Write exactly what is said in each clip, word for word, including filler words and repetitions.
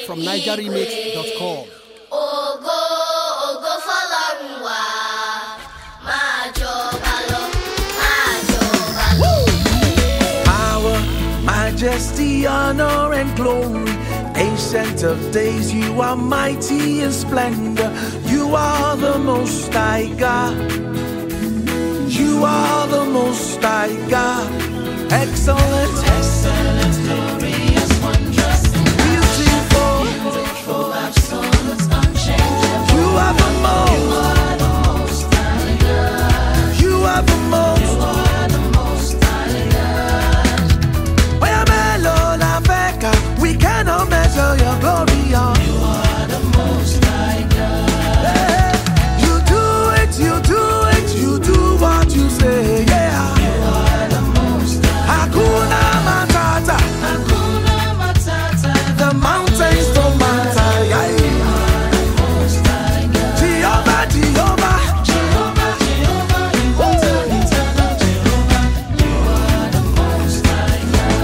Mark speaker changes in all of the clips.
Speaker 1: from niger remix dot com.
Speaker 2: Ògo, ògo f'Ọlọ́run wa, máa jọba lọ, máa jọba lọ.
Speaker 3: Power, majesty, honor, and glory. Ancient of days, you are mighty in splendor. You are the most high God. You are the most high God. Excellent, excellent, glorious, wondrous, beautiful, beautiful, absolute, unchangeable. You are the most, you are the most high God. You are the most, you are the most high God. We cannot measure your glory on. You are the most high God. Hey, you do it, you do it, you do what you say, yeah. You are the most high. Hakuna Matata, Hakuna Matata. The mountains don't matter, yeah. You are the most high God. Jehovah, Jehovah, Jehovah, Jehovah, eternal, eternal Jehovah. You are the most high God.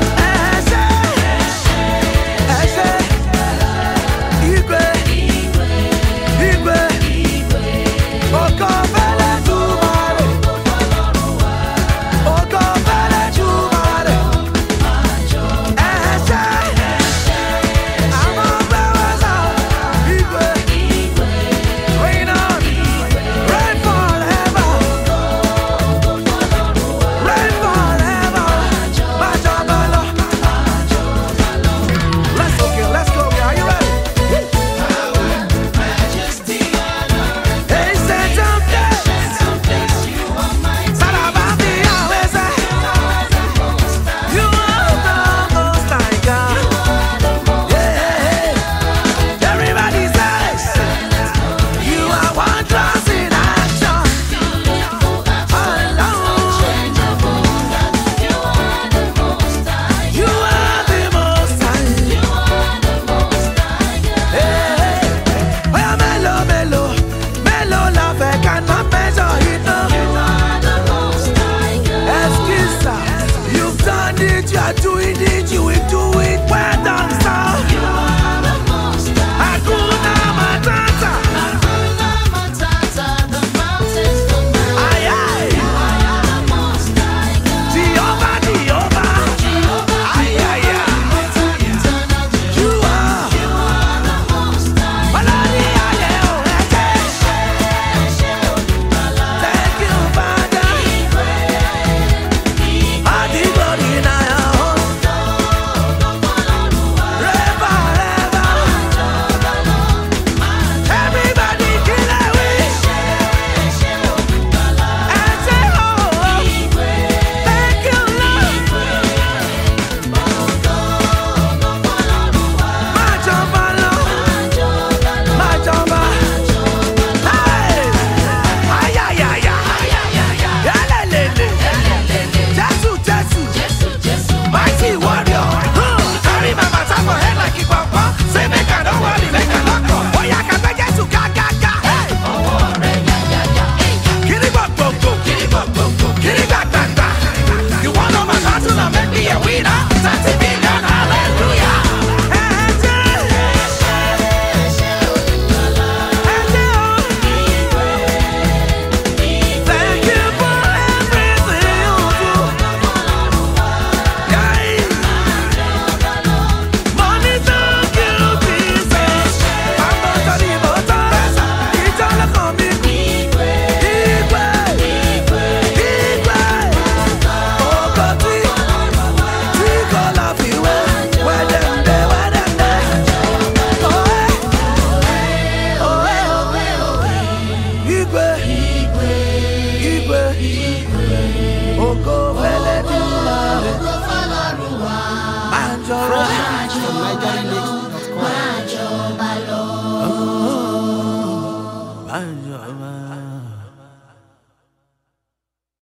Speaker 1: Fresh from niger remix dot com.
Speaker 2: Máa jọba lọ.
Speaker 3: Banjo,